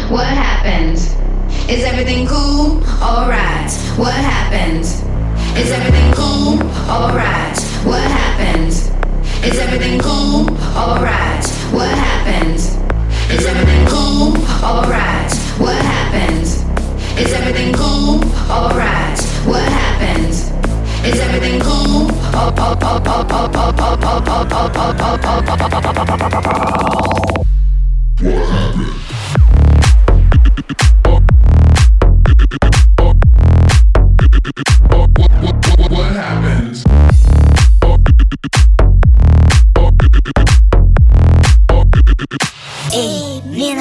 What happened? Is everything cool? Alright. What happened? Is everything cool? Alright. What happened? Is everything cool? Alright. What happened? Is everything cool? Alright. What happened? Is everything cool? Alright. What happened? Is everything cool? What happened? Hey, Mina.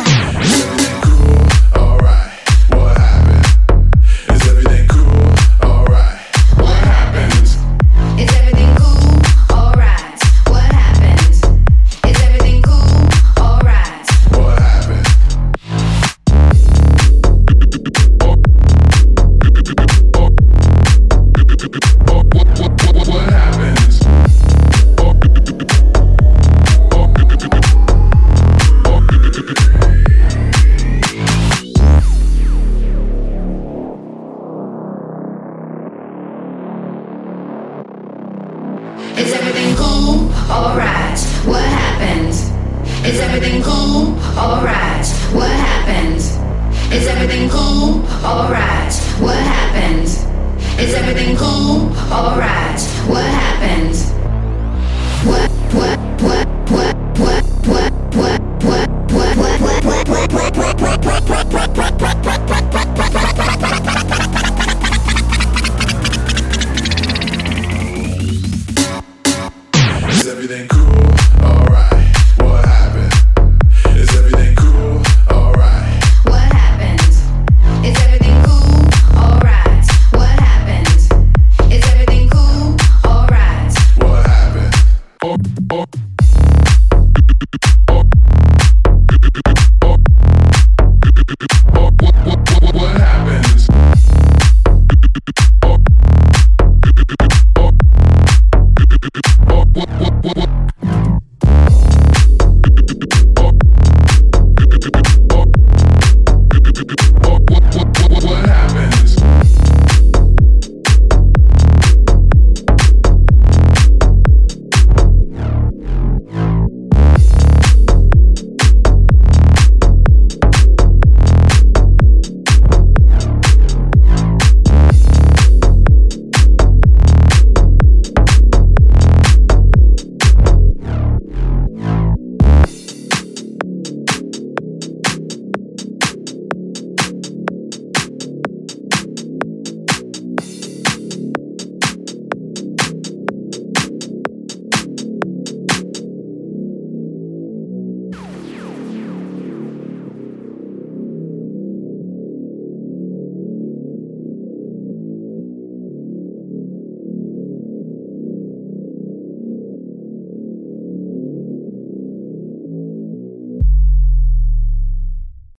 Is everything cool? Alright. What happened? Is everything cool? Alright. What happened? Is everything cool? Alright. What happened? Is everything cool? Alright. What happened?